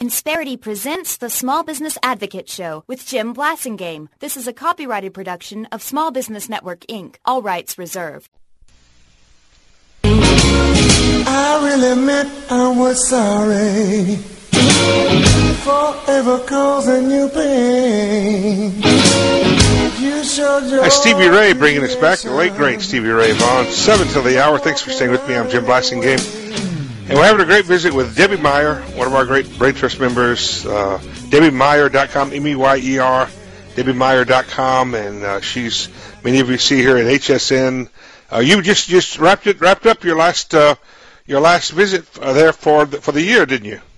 Insperity presents the Small Business Advocate Show with Jim Blasingame. This is a copyrighted production of Small Business Network, Inc. All rights reserved. I really meant I was sorry for ever causing you pain. You showed your Stevie Ray bringing us back, the late great Stevie Ray Vaughan. 7 till the hour. Thanks for staying with me. I'm Jim Blasingame. And we're having a great visit with Debbie Meyer, one of our great Brain Trust members, DebbieMeyer.com, M-E-Y-E-R, DebbieMeyer.com, and she's, many of you see her at HSN. You just wrapped up your last visit there for the year, didn't you?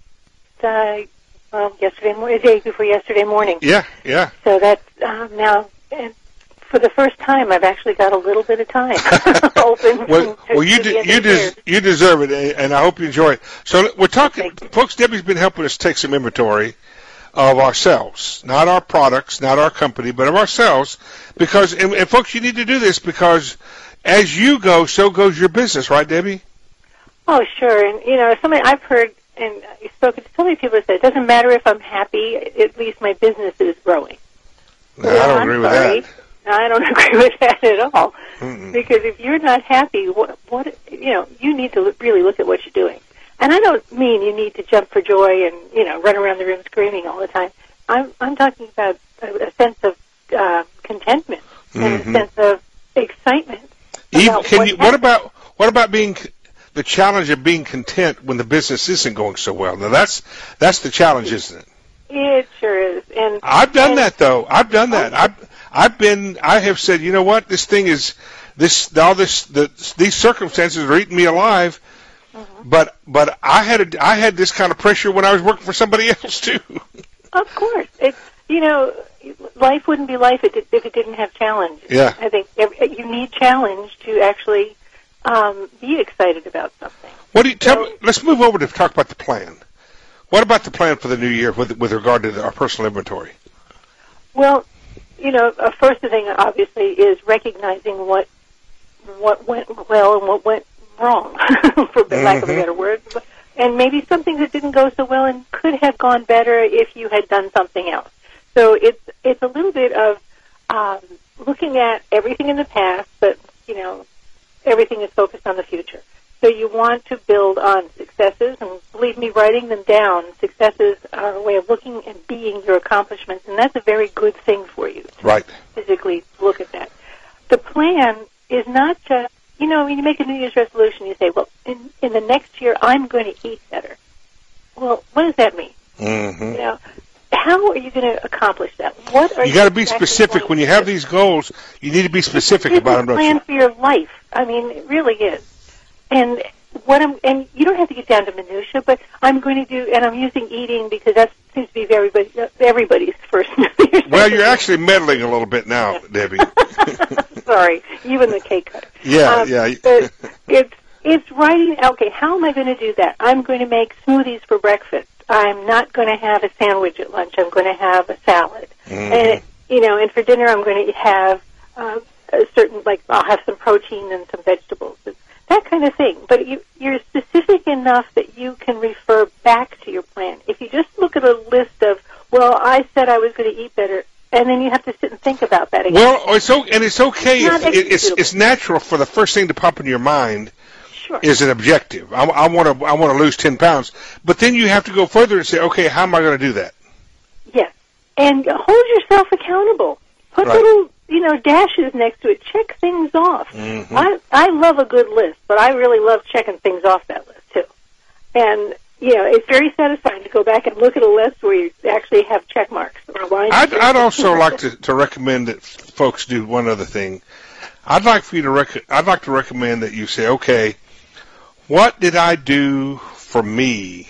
The day before yesterday morning. Yeah. So that's now, and for the first time, I've actually got a little bit of time open. Well, you deserve it, and I hope you enjoy it. So we're talking, folks. Debbie's been helping us take some inventory of ourselves, not our products, not our company, but of ourselves. Because, and folks, you need to do this because as you go, so goes your business, right, Debbie? Oh, sure. And I've heard and spoken to so many people that say it doesn't matter if I'm happy, at least my business is growing. No, I don't agree with that. I don't agree with that at all. Mm-mm. Because if you're not happy, you need to really look at what you're doing. And I don't mean you need to jump for joy and run around the room screaming all the time. I'm talking about a sense of contentment and a sense of excitement. What about being the challenge of being content when the business isn't going so well? Now that's the challenge, isn't it? It sure is. And I've done that though. I've done that. I have said, you know what, these circumstances are eating me alive. But I had this kind of pressure when I was working for somebody else too. Of course, life wouldn't be life if it didn't have challenge. Yeah, I think you need challenge to actually be excited about something. Let's move over to talk about the plan. What about the plan for the new year with regard to our personal inventory? Well, first thing obviously is recognizing what went well and what went wrong, for lack of a better word, and maybe something that didn't go so well and could have gone better if you had done something else. So it's a little bit of looking at everything in the past, but everything is focused on the future. So you want to build on successes, and believe me, writing them down, successes are a way of looking and being your accomplishments, and that's a very good thing for you to physically look at that. The plan is not just, when you make a New Year's resolution, you say, well, in the next year, I'm going to eat better. Well, what does that mean? Mm-hmm. How are you going to accomplish that? You got to be specific. When you have these goals, you need to be specific about them. It's a plan for your life. I mean, it really is. And and you don't have to get down to minutia, but I'm going to do, and I'm using eating because that seems to be everybody's first New Year's. Well, you're actually meddling a little bit now, Debbie. Sorry, you and the cake cutter. Yeah. It's writing. Okay, how am I going to do that? I'm going to make smoothies for breakfast. I'm not going to have a sandwich at lunch. I'm going to have a salad, and and for dinner I'm going to have a certain, I'll have some protein and some vegetables. That kind of thing. But you're specific enough that you can refer back to your plan. If you just look at a list of, well, I said I was going to eat better, and then you have to sit and think about that again. Well, it's okay. It's natural for the first thing to pop into your mind is an objective. I want to lose 10 pounds. But then you have to go further and say, okay, how am I going to do that? Yes. And hold yourself accountable. Put little dashes next to it. Check things off. Mm-hmm. I love a good list, but I really love checking things off that list too. And it's very satisfying to go back and look at a list where you actually have check marks or lines. I'd also like to recommend that folks do one other thing. I'd like to recommend that you say, okay, what did I do for me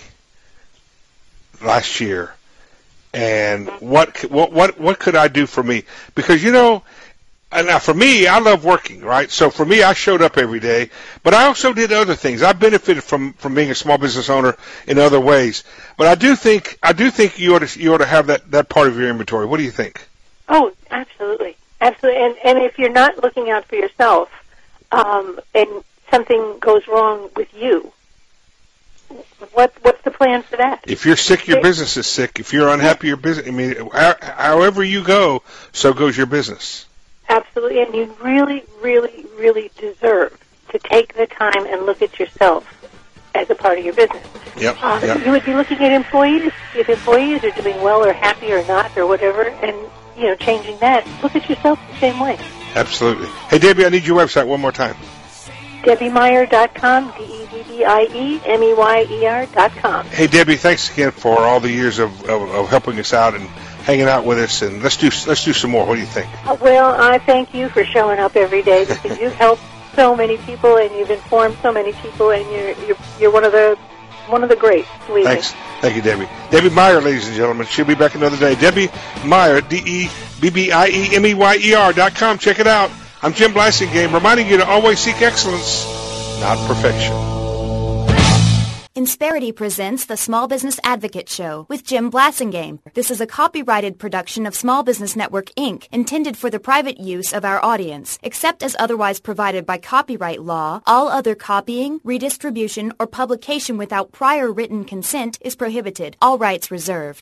last year? And what could I do for me? Because now for me, I love working, right? So for me, I showed up every day, but I also did other things. I benefited from being a small business owner in other ways. But I do think you ought to have that part of your inventory. What do you think? Oh, absolutely, absolutely. And if you're not looking out for yourself, and something goes wrong with you, what's the plan for that? If you're sick, your business is sick. If you're unhappy, your business. I mean, however you go, so goes your business. Absolutely, and you really, really, really deserve to take the time and look at yourself as a part of your business. Yep. You would be looking at employees. If employees are doing well or happy or not or whatever, and changing that. Look at yourself the same way. Absolutely. Hey, Debbie, I need your website one more time. DebbieMeyer.com, DebbieMeyer.com. Hey, Debbie, thanks again for all the years of helping us out and hanging out with us, and let's do some more. What do you think? Well, I thank you for showing up every day because you've helped so many people and you've informed so many people, and you're one of the greats. Thanks. Thank you, Debbie. Debbie Meyer, ladies and gentlemen. She'll be back another day. Debbie Meyer, DebbieMeyer.com. Check it out. I'm Jim Blasingame, reminding you to always seek excellence, not perfection. Insperity presents the Small Business Advocate Show with Jim Blasingame. This is a copyrighted production of Small Business Network, Inc., intended for the private use of our audience. Except as otherwise provided by copyright law, all other copying, redistribution, or publication without prior written consent is prohibited. All rights reserved.